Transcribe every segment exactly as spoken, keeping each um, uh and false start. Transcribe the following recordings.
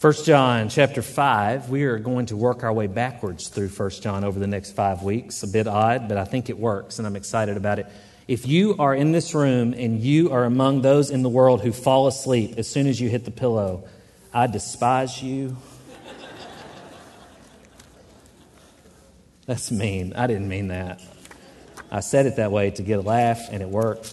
First John chapter five, we are going to work our way backwards through First John over the next five weeks. A bit odd, but I think it works, and I'm excited about it. If you are in this room and you are among those in the world who fall asleep as soon as you hit the pillow, I despise you. That's mean. I didn't mean that. I said it that way to get a laugh, and it worked.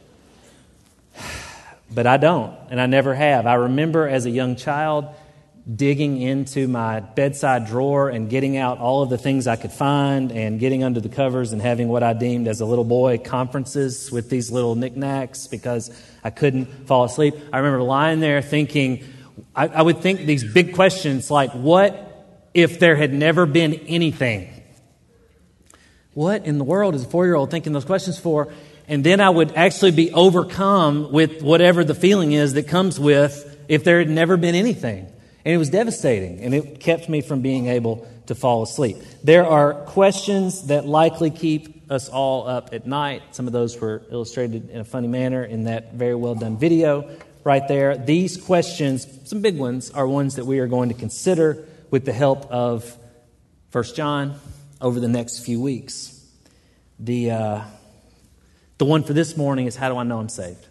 But I don't, and I never have. I remember as a young child digging into my bedside drawer and getting out all of the things I could find and getting under the covers and having what I deemed as a little boy conferences with these little knickknacks because I couldn't fall asleep. I remember lying there thinking, I, I would think these big questions like, what if there had never been anything? What in the world is a four-year-old thinking those questions for? And then I would actually be overcome with whatever the feeling is that comes with if there had never been anything. And it was devastating, and it kept me from being able to fall asleep. There are questions that likely keep us all up at night. Some of those were illustrated in a funny manner in that very well done video right there. These questions, some big ones, are ones that we are going to consider with the help of First John over the next few weeks. The, uh, the one for this morning is, how do I know I'm saved?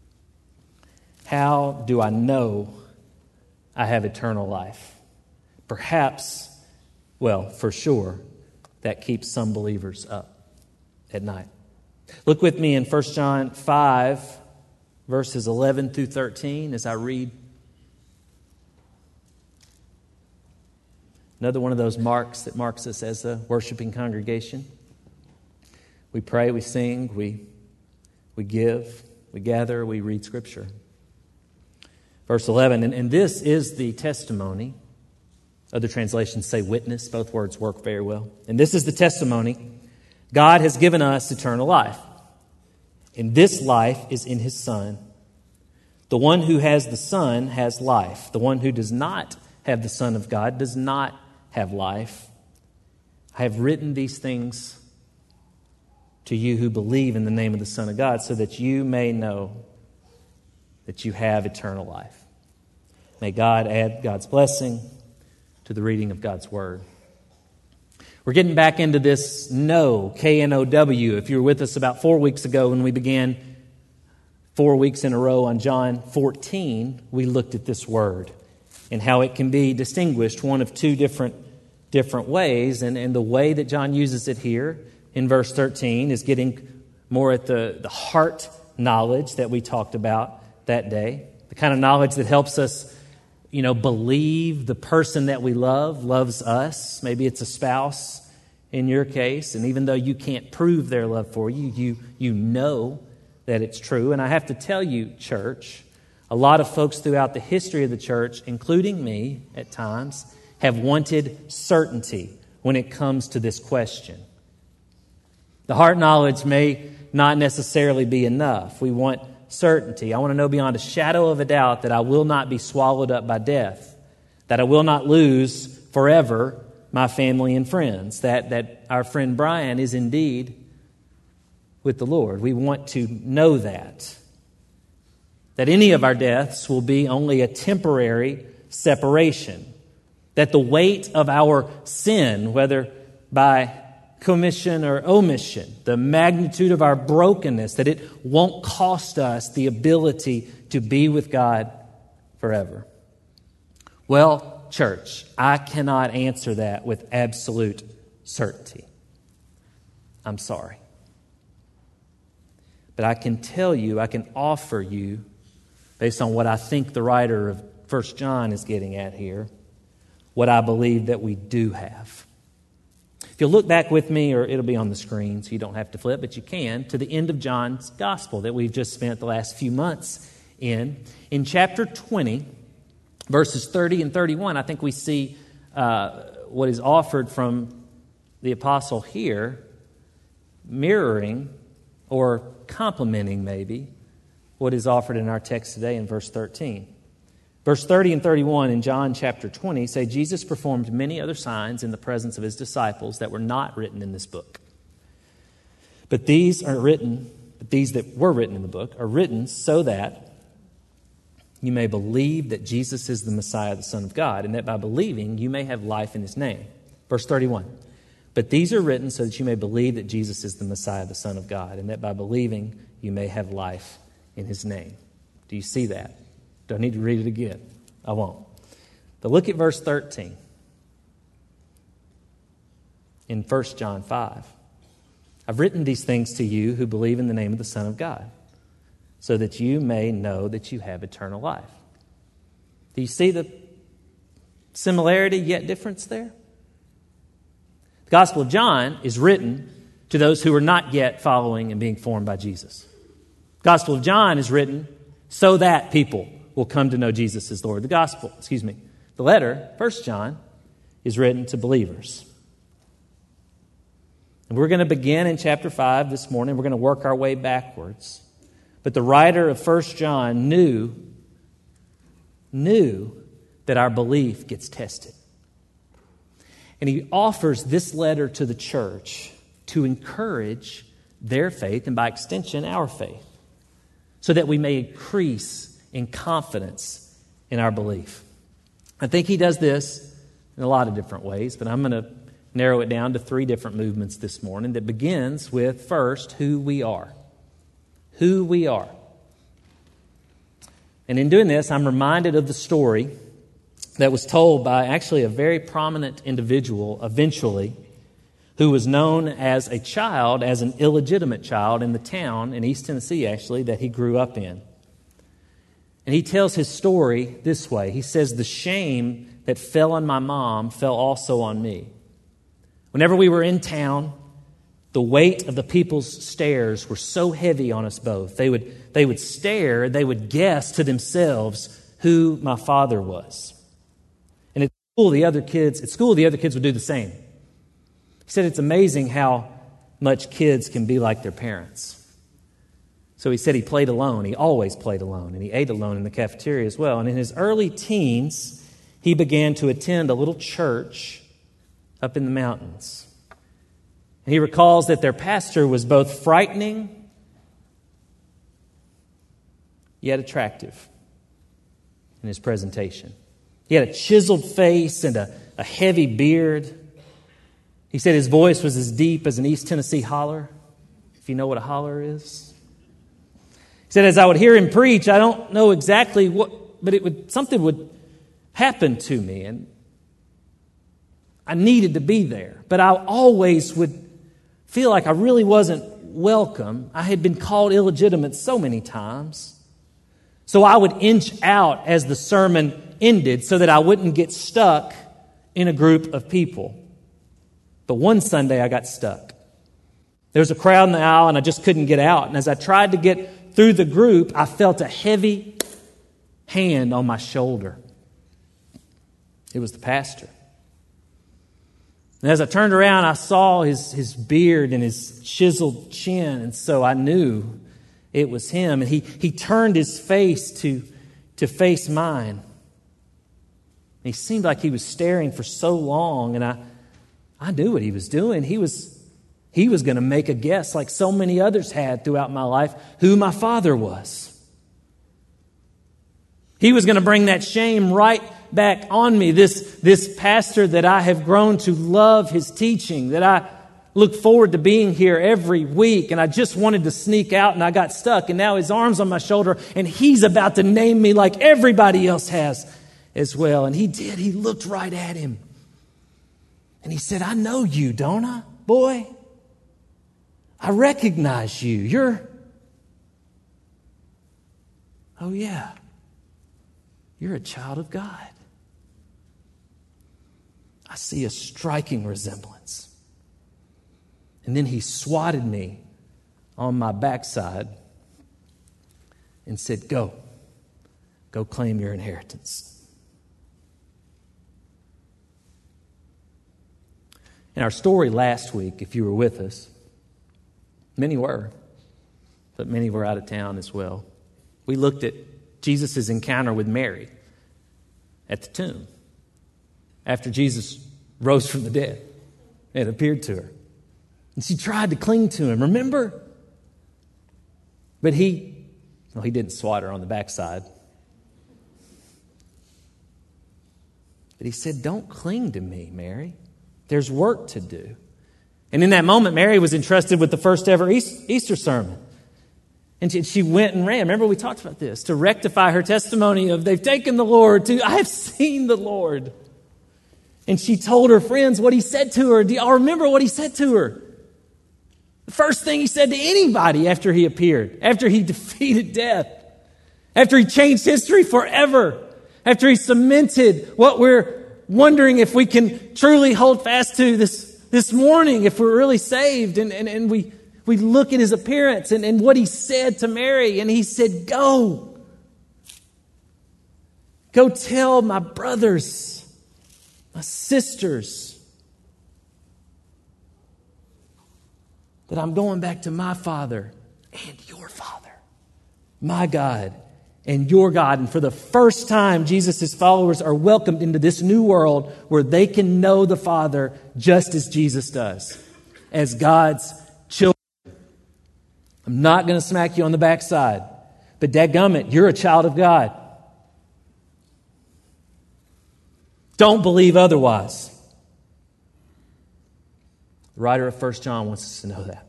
How do I know I have eternal life? Perhaps, well, for sure, that keeps some believers up at night. Look with me in First John five, verses eleven through thirteen as I read. Another one of those marks that marks us as a worshiping congregation. We pray, we sing, we, we give, we gather, we read Scripture. Verse eleven, and, and this is the testimony. Other translations say witness. Both words work very well. And this is the testimony. God has given us eternal life. And this life is in His Son. The one who has the Son has life. The one who does not have the Son of God does not have life. I have written these things to you who believe in the name of the Son of God, so that you may know that you have eternal life. May God add God's blessing to the reading of God's Word. We're getting back into this know, K N O W. If you were with us about four weeks ago when we began four weeks in a row on John fourteen, we looked at this word and how it can be distinguished one of two different, different ways. And, and the way that John uses it here in verse thirteen is getting more at the, the heart knowledge that we talked about that day. The kind of knowledge that helps us, you know, believe the person that we love loves us. Maybe it's a spouse in your case. And even though you can't prove their love for you, you, you know that it's true. And I have to tell you, church, a lot of folks throughout the history of the church, including me at times, have wanted certainty when it comes to this question. The heart knowledge may not necessarily be enough. We want certainty. I want to know beyond a shadow of a doubt that I will not be swallowed up by death, that I will not lose forever my family and friends, that, that our friend Brian is indeed with the Lord. We want to know that, that any of our deaths will be only a temporary separation, that the weight of our sin, whether by commission or omission, the magnitude of our brokenness, that it won't cost us the ability to be with God forever. Well, church, I cannot answer that with absolute certainty. I'm sorry. But I can tell you, I can offer you, based on what I think the writer of First John is getting at here, what I believe that we do have. If you'll look back with me, or it'll be on the screen so you don't have to flip, but you can, to the end of John's Gospel that we've just spent the last few months in. In chapter twenty, verses thirty and thirty-one, I think we see uh, what is offered from the apostle here, mirroring or complementing maybe what is offered in our text today in verse thirteen. Verse thirty and thirty-one in John chapter twenty say, Jesus performed many other signs in the presence of His disciples that were not written in this book. But these are written, but these that were written in the book are written so that you may believe that Jesus is the Messiah, the Son of God, and that by believing you may have life in his name. Verse thirty-one. But these are written so that you may believe that Jesus is the Messiah, the Son of God, and that by believing you may have life in his name. Do you see that? Do I need to read it again? I won't. But look at verse thirteen in First John five. I've written these things to you who believe in the name of the Son of God, so that you may know that you have eternal life. Do you see the similarity yet difference there? The Gospel of John is written to those who are not yet following and being formed by Jesus. The Gospel of John is written so that people will come to know Jesus as Lord. The Gospel, excuse me, the letter, First John, is written to believers. And we're going to begin in chapter five this morning. We're going to work our way backwards. But the writer of First John knew, knew that our belief gets tested. And he offers this letter to the church to encourage their faith and by extension our faith, so that we may increase in confidence in our belief. I think he does this in a lot of different ways, but I'm going to narrow it down to three different movements this morning that begins with, first, who we are. Who we are. And in doing this, I'm reminded of the story that was told by actually a very prominent individual eventually, who was known as a child, as an illegitimate child in the town in East Tennessee, actually, that he grew up in. And he tells his story this way. He says, "The shame that fell on my mom fell also on me. Whenever we were in town, the weight of the people's stares were so heavy on us both. They would, they would stare, they would guess to themselves who my father was. And at school, the other kids, at school, the other kids would do the same. He said it's amazing how much kids can be like their parents. So he said he played alone. He always played alone, and he ate alone in the cafeteria as well. And in his early teens, he began to attend a little church up in the mountains. And he recalls that their pastor was both frightening yet attractive in his presentation. He had a chiseled face and a, a heavy beard. He said his voice was as deep as an East Tennessee holler, if you know what a holler is. He said, as I would hear him preach, I don't know exactly what, but it would something would happen to me, and I needed to be there. But I always would feel like I really wasn't welcome. I had been called illegitimate so many times. So I would inch out as the sermon ended so that I wouldn't get stuck in a group of people. But one Sunday I got stuck. There was a crowd in the aisle and I just couldn't get out. And as I tried to get through the group, I felt a heavy hand on my shoulder. It was the pastor. And as I turned around, I saw his, his beard and his chiseled chin, and so I knew it was him. And he, he turned his face to, to face mine. And he seemed like he was staring for so long, and I, I knew what he was doing. He was, he was going to make a guess, like so many others had throughout my life, who my father was. He was going to bring that shame right back on me. This, this pastor that I have grown to love his teaching, that I look forward to being here every week, and I just wanted to sneak out and I got stuck, and now his arm's on my shoulder and he's about to name me like everybody else has as well. And he did. He looked right at him and he said, I know you, don't I, boy? I recognize you. You're, oh yeah, you're a child of God. I see a striking resemblance. And then he swatted me on my backside and said, go, go claim your inheritance. In our story last week, if you were with us, many were, but many were out of town as well. We looked at Jesus' encounter with Mary at the tomb after Jesus rose from the dead and appeared to her. And she tried to cling to him, remember? But he, well, he didn't swat her on the backside. But he said, don't cling to me, Mary. There's work to do. And in that moment, Mary was entrusted with the first ever Easter sermon. And she went and ran. Remember, we talked about this, to rectify her testimony of they've taken the Lord to, I have seen the Lord. And she told her friends what he said to her. Do y'all remember what he said to her? The first thing he said to anybody after he appeared, after he defeated death, after he changed history forever, after he cemented what we're wondering if we can truly hold fast to this, this morning, if we're really saved. And, and, and we, we look at his appearance and, and what he said to Mary. And he said, go. Go tell my brothers, my sisters, that I'm going back to my Father and your Father, my God and your God. And for the first time, Jesus' followers are welcomed into this new world where they can know the Father just as Jesus does, as God's children. I'm not going to smack you on the backside, but dadgummit, you're a child of God. Don't believe otherwise. The writer of First John wants us to know that.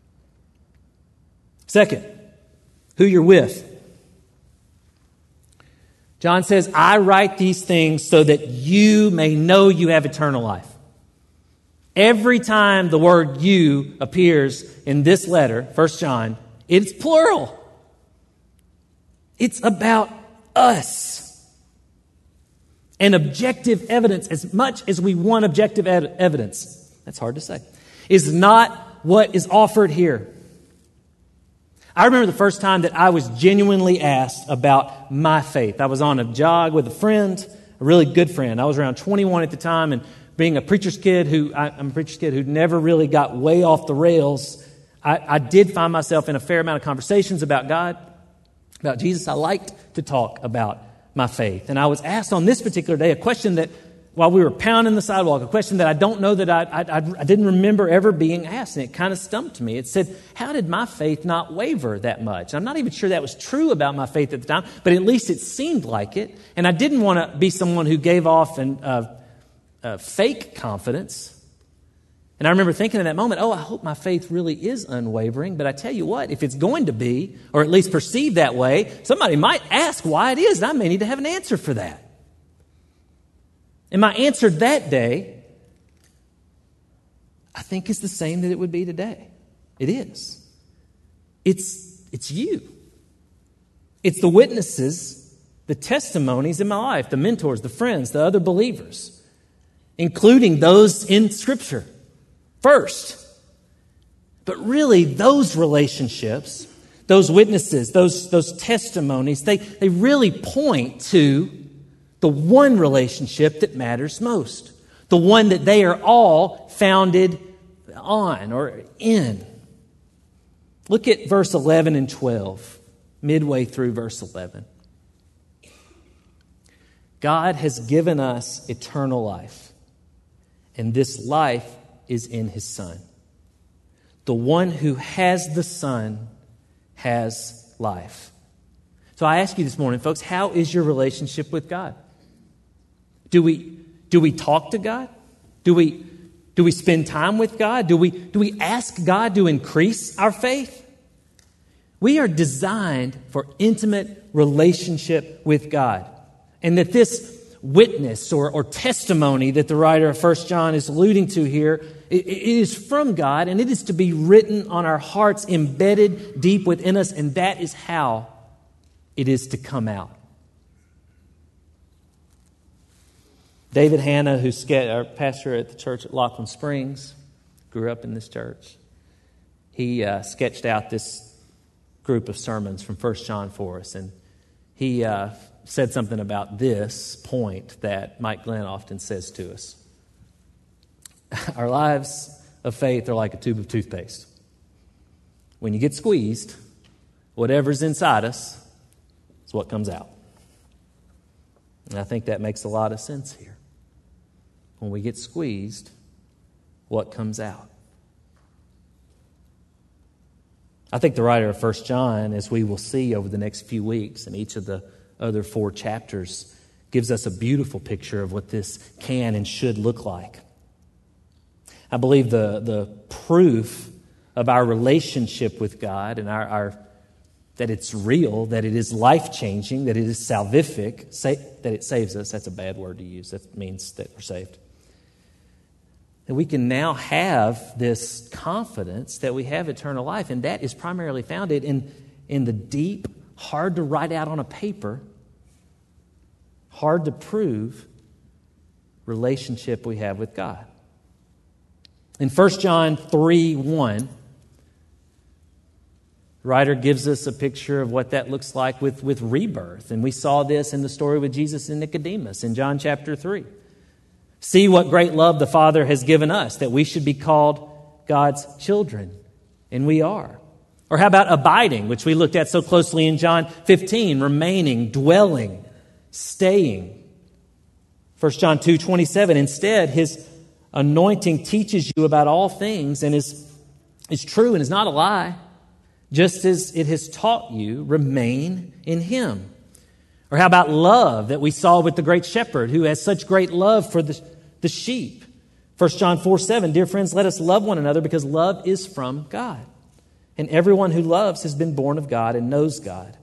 Second, who you're with. John says, I write these things so that you may know you have eternal life. Every time the word you appears in this letter, First John, it's plural. It's about us. And objective evidence, as much as we want objective ed- evidence, that's hard to say, is not what is offered here. I remember the first time that I was genuinely asked about my faith. I was on a jog with a friend, a really good friend. I was around twenty-one at the time, and being a preacher's kid who, I, I'm a preacher's kid who never really got way off the rails, I, I did find myself in a fair amount of conversations about God, about Jesus. I liked to talk about my faith. And I was asked on this particular day a question that, while we were pounding the sidewalk, a question that I don't know that I, I, I didn't remember ever being asked, and it kind of stumped me. It said, how did my faith not waver that much? I'm not even sure that was true about my faith at the time, but at least it seemed like it. And I didn't want to be someone who gave off an, uh, uh, fake confidence. And I remember thinking in that moment, oh, I hope my faith really is unwavering. But I tell you what, if it's going to be, or at least perceived that way, somebody might ask why it is, and I may need to have an answer for that. And my answer that day, I think, is the same that it would be today. It is. It's, it's you. It's the witnesses, the testimonies in my life, the mentors, the friends, the other believers, including those in Scripture first. But really, those relationships, those witnesses, those, those testimonies, they, they really point to the one relationship that matters most. The one that they are all founded on or in. Look at verse eleven and twelve, midway through verse eleven. God has given us eternal life, and this life is in His Son. The one who has the Son has life. So I ask you this morning, folks, how is your relationship with God? Do we, do we talk to God? Do we, do we spend time with God? Do we, do we ask God to increase our faith? We are designed for intimate relationship with God. And that this witness or, or testimony that the writer of First John is alluding to here, it, it is from God, and it is to be written on our hearts, embedded deep within us, and that is how it is to come out. David Hanna, who's our pastor at the church at Laughlin Springs, grew up in this church. He uh, sketched out this group of sermons from First John for us, and he uh, said something about this point that Mike Glenn often says to us. Our lives of faith are like a tube of toothpaste. When you get squeezed, whatever's inside us is what comes out. And I think that makes a lot of sense here. When we get squeezed, what comes out? I think the writer of First John, as we will see over the next few weeks in each of the other four chapters, gives us a beautiful picture of what this can and should look like. I believe the, the proof of our relationship with God and our, our that it's real, that it is life-changing, that it is salvific, say, that it saves us. That's a bad word to use. That means that we're saved. That we can now have this confidence that we have eternal life, and that is primarily founded in, in the deep, hard to write out on a paper, hard to prove relationship we have with God. In First John three one, the writer gives us a picture of what that looks like with, with rebirth. And we saw this in the story with Jesus and Nicodemus in John chapter three. See what great love the Father has given us, that we should be called God's children. And we are. Or how about abiding, which we looked at so closely in John fifteen, remaining, dwelling, staying. First John two twenty-seven, instead, his anointing teaches you about all things and is, is true and is not a lie. Just as it has taught you, remain in him. Or how about love that we saw with the great shepherd who has such great love for the, the sheep? First John four seven, dear friends, let us love one another because love is from God. And everyone who loves has been born of God and knows God.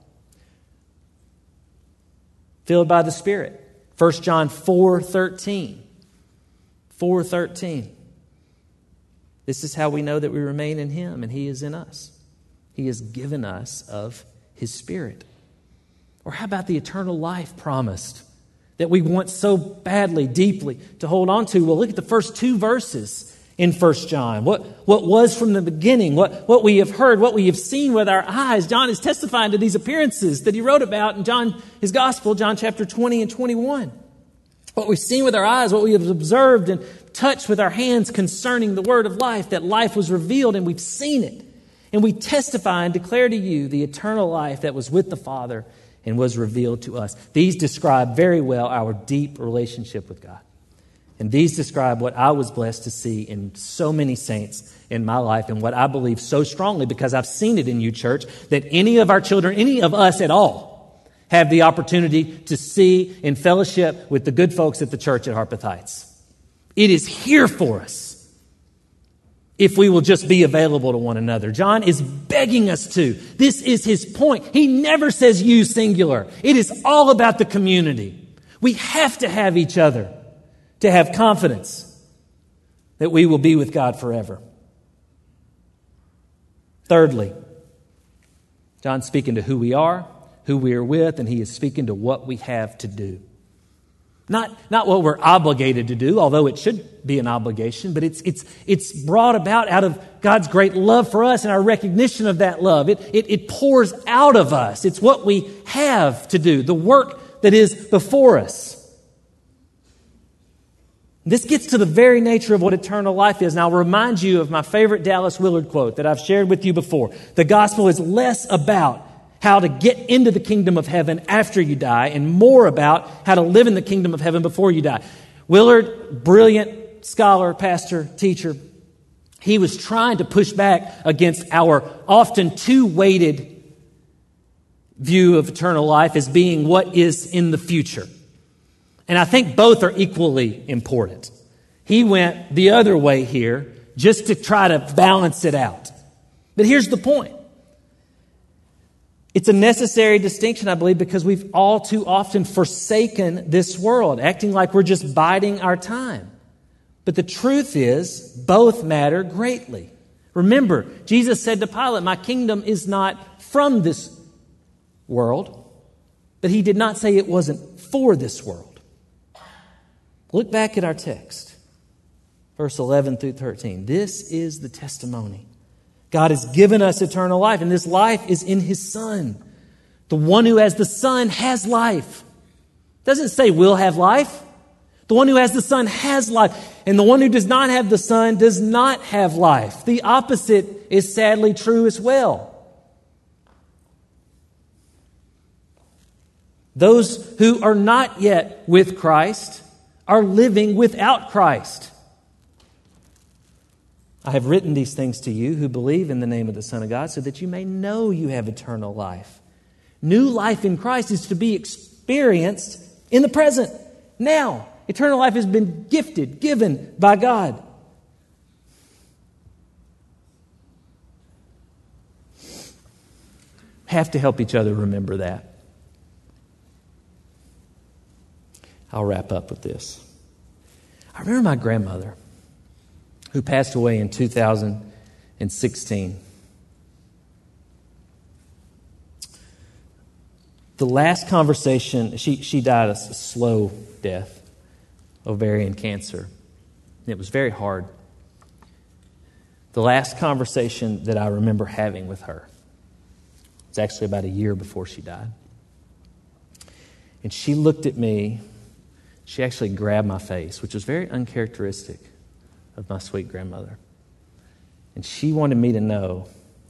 Filled by the Spirit. First John four thirteen. four thirteen. This is how we know that we remain in him and he is in us. He has given us of his Spirit. Or how about the eternal life promised that we want so badly, deeply to hold on to? Well, look at the first two verses in First John. What, what was from the beginning, what, what we have heard, what we have seen with our eyes. John is testifying to these appearances that he wrote about in John, his gospel, John chapter twenty and twenty-one. What we've seen with our eyes, what we have observed and touched with our hands concerning the word of life, that life was revealed and we've seen it. And we testify and declare to you the eternal life that was with the Father and was revealed to us. These describe very well our deep relationship with God. And these describe what I was blessed to see in so many saints in my life and what I believe so strongly because I've seen it in you, church, that any of our children, any of us at all, have the opportunity to see in fellowship with the good folks at the church at Harpeth Heights. It is here for us. If we will just be available to one another. John is begging us to. This is his point. He never says you singular. It is all about the community. We have to have each other to have confidence that we will be with God forever. Thirdly, John's speaking to who we are, who we are with, and he is speaking to what we have to do. Not, not what we're obligated to do, although it should be an obligation, but it's, it's, it's brought about out of God's great love for us and our recognition of that love. It, it, it pours out of us. It's what we have to do, the work that is before us. This gets to the very nature of what eternal life is. Now, I'll remind you of my favorite Dallas Willard quote that I've shared with you before. The gospel is less about how to get into the kingdom of heaven after you die, and more about how to live in the kingdom of heaven before you die. Willard, brilliant scholar, pastor, teacher, he was trying to push back against our often too weighted view of eternal life as being what is in the future. And I think both are equally important. He went the other way here just to try to balance it out. But here's the point. It's a necessary distinction, I believe, because we've all too often forsaken this world, acting like we're just biding our time. But the truth is, both matter greatly. Remember, Jesus said to Pilate, my kingdom is not from this world, but he did not say it wasn't for this world. Look back at our text, verse eleven through thirteen. This is the testimony. God has given us eternal life, and this life is in his Son. The one who has the Son has life. It doesn't say will have life. The one who has the Son has life. And the one who does not have the Son does not have life. The opposite is sadly true as well. Those who are not yet with Christ are living without Christ. I have written these things to you who believe in the name of the Son of God so that you may know you have eternal life. New life in Christ is to be experienced in the present, now. Eternal life has been gifted, given by God. Have to help each other remember that. I'll wrap up with this. I remember my grandmother, who passed away in two thousand sixteen. The last conversation, she, she died a slow death, ovarian cancer. It was very hard. The last conversation that I remember having with her, it's actually about a year before she died. And she looked at me. She actually grabbed my face, which was very uncharacteristic of my sweet grandmother. And she wanted me to know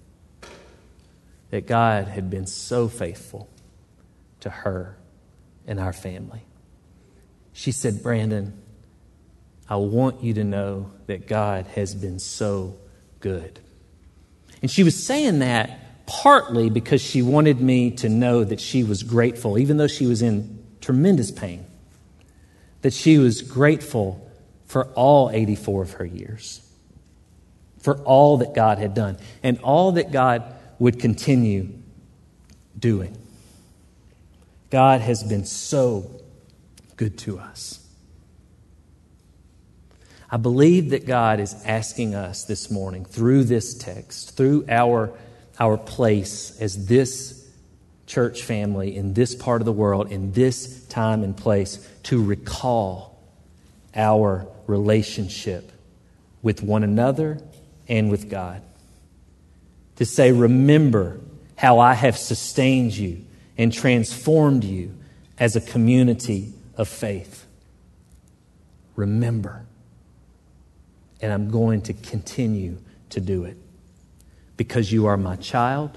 that God had been so faithful to her and our family. She said, Brandon, I want you to know that God has been so good. And she was saying that partly because she wanted me to know that she was grateful, even though she was in tremendous pain, that she was grateful for all eighty-four of her years, for all that God had done, and all that God would continue doing. God has been so good to us. I believe that God is asking us this morning, through this text, through our, our place as this church family in this part of the world, in this time and place, to recall our relationship with one another and with God. To say, remember how I have sustained you and transformed you as a community of faith. Remember. And I'm going to continue to do it. Because you are my child.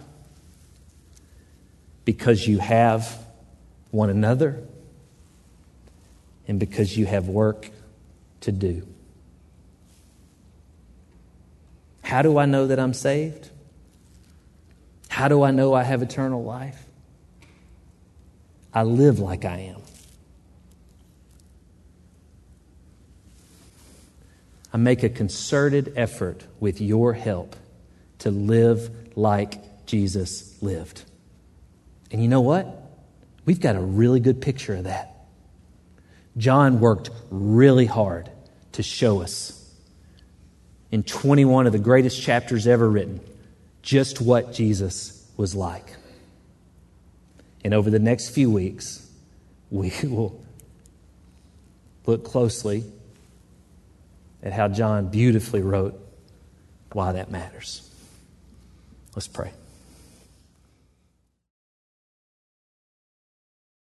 Because you have one another. And because you have work to do. How do I know that I'm saved? How do I know I have eternal life? I live like I am. I make a concerted effort with your help to live like Jesus lived. And you know what? We've got a really good picture of that. John worked really hard to show us in twenty-one of the greatest chapters ever written just what Jesus was like. And over the next few weeks, we will look closely at how John beautifully wrote why that matters. Let's pray.